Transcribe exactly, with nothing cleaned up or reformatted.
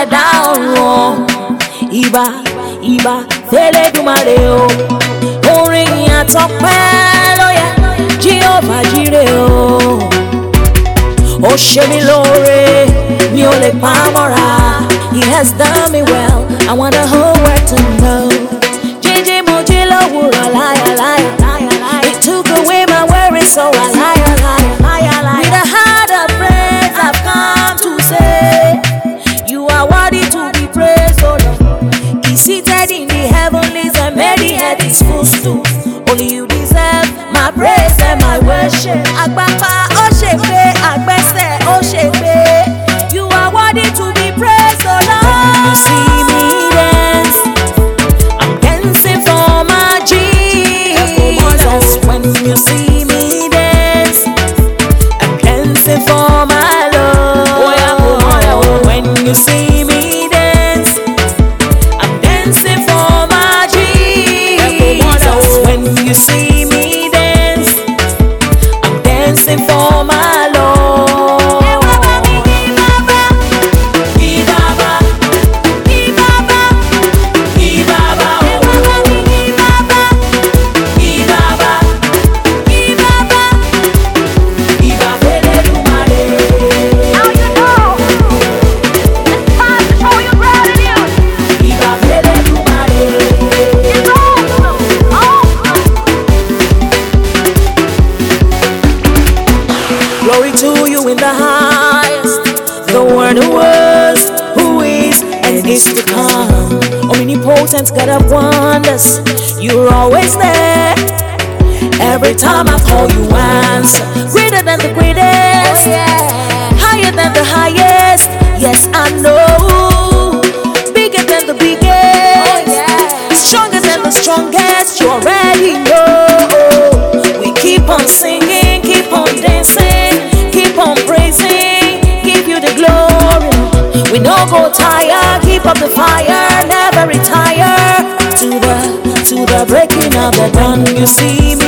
Aṣẹ̀dá ọ̀run ìbà ìbà f'Ẹlẹ́dùmarè o. Orin àtọpẹ́ ló yẹ Jehovah Jireh o. Ó ṣe mí lóore mi ò lè pa á mọ́ra. He has done me well, I want the whole world to know. Jíjí mo jí lówùrọ̀ láyà láyà láyà láyà. He took away my worries, so I láyà láyà láyà láyà. With a heart of praise I've come to say, you are worthy to be praised, oh Lord. He's seated in the heavenlies and made the earth his footstool. Only you deserve my praise and my worship. Agbapa ó ṣe pé àgbẹ̀sẹ̀ ó ṣe pé. You are worthy to be praised, oh Lord. When you see me dance, I'm dancing for my Jesus. When you see me dance, I'm dancing for my Lord. When you see me dance, I'm dancing for my Jesus. When you see me dance, I'm dancing for my Lord. Glory to you in the highest, the one who was, who is, and is to come. Omnipotent God of wonders, you're always there. Every time I call you answer. Greater than the greatest, higher than the highest. Yes, I know. Bigger than the biggest, stronger than the strongest. You already know. We keep on singing, keep on dancing, keep on praising, give you the glory. We no go tire, keep up the fire, never retire. To the to the breaking of the dawn, you see me.